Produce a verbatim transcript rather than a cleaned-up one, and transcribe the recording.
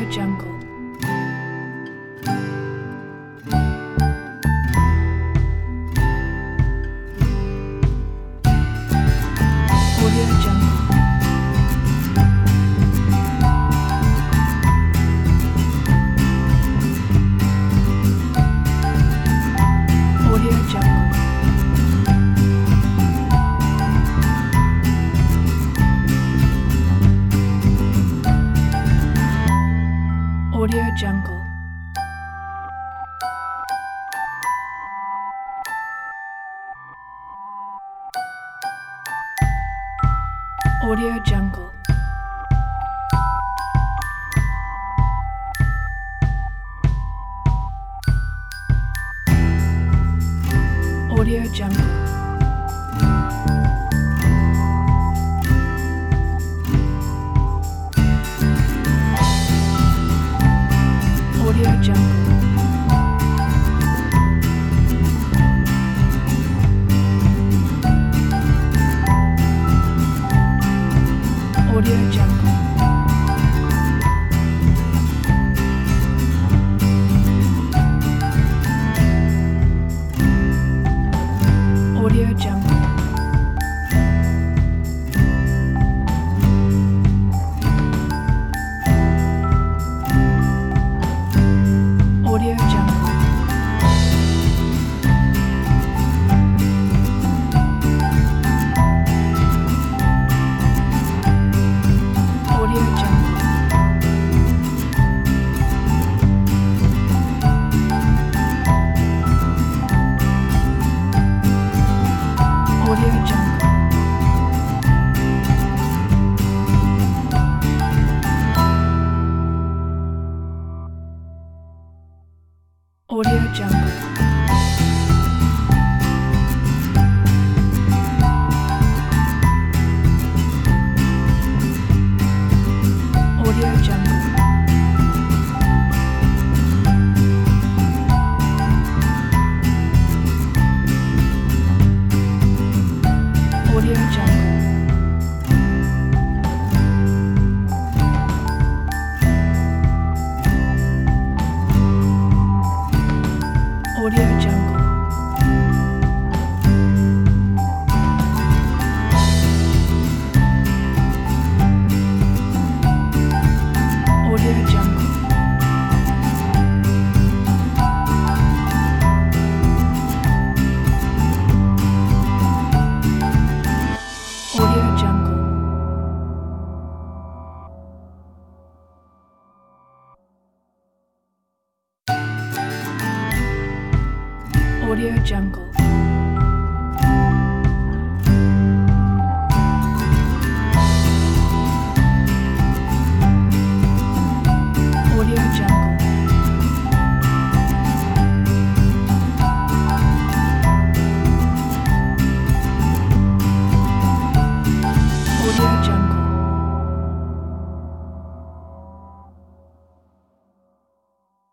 Jungle. Audio Jungle. Audio Jungle. Audio Jungle. Audio Jungle. Audio Jungle. Audio Jungle. Audio Jungle. Audio Jungle. Audio Jungle. Audio Jungle. Audio Jungle. Audio Jungle. Audio Jungle. Audio Jungle. Audio Jungle. Audio Jungle. Audio Jungle. Audio Jungle.